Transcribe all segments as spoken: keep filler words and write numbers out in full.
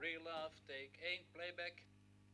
Real Love, take één, playback.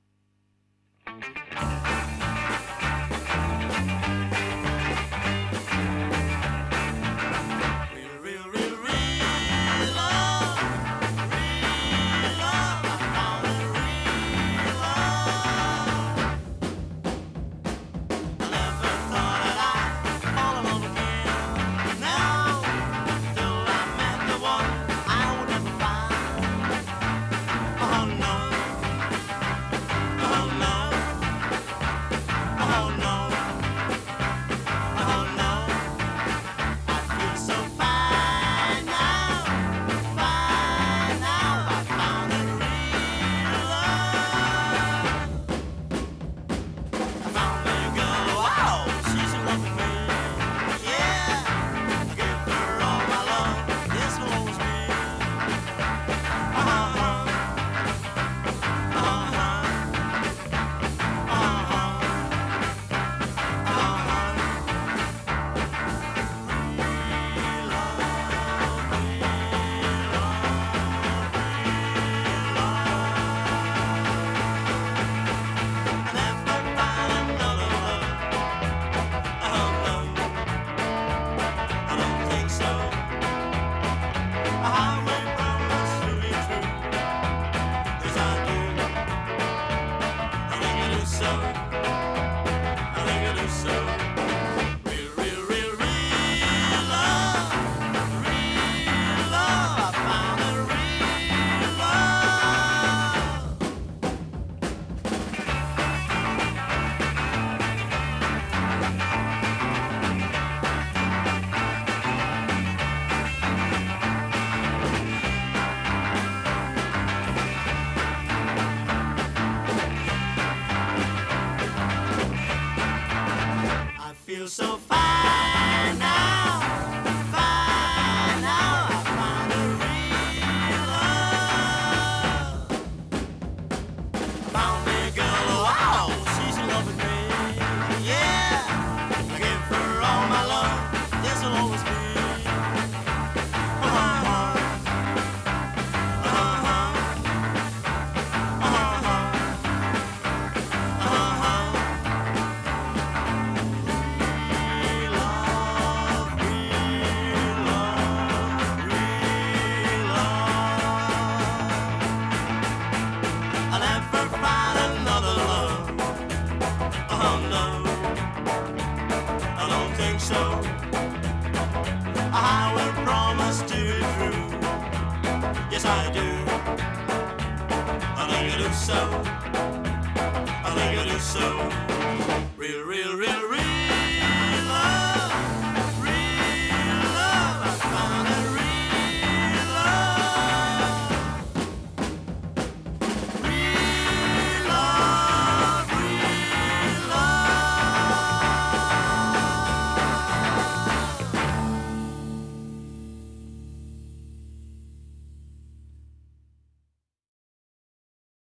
Feel so fine now, fine now. I found a real love. Found me a girl, wow, she's in love with me. Yeah, I give her all my love. This will always be. Uh-huh. Uh-huh. Uh-huh. Uh-huh. So I will promise to be true. Yes, I do. I think I do so. I think I do so. Real, real.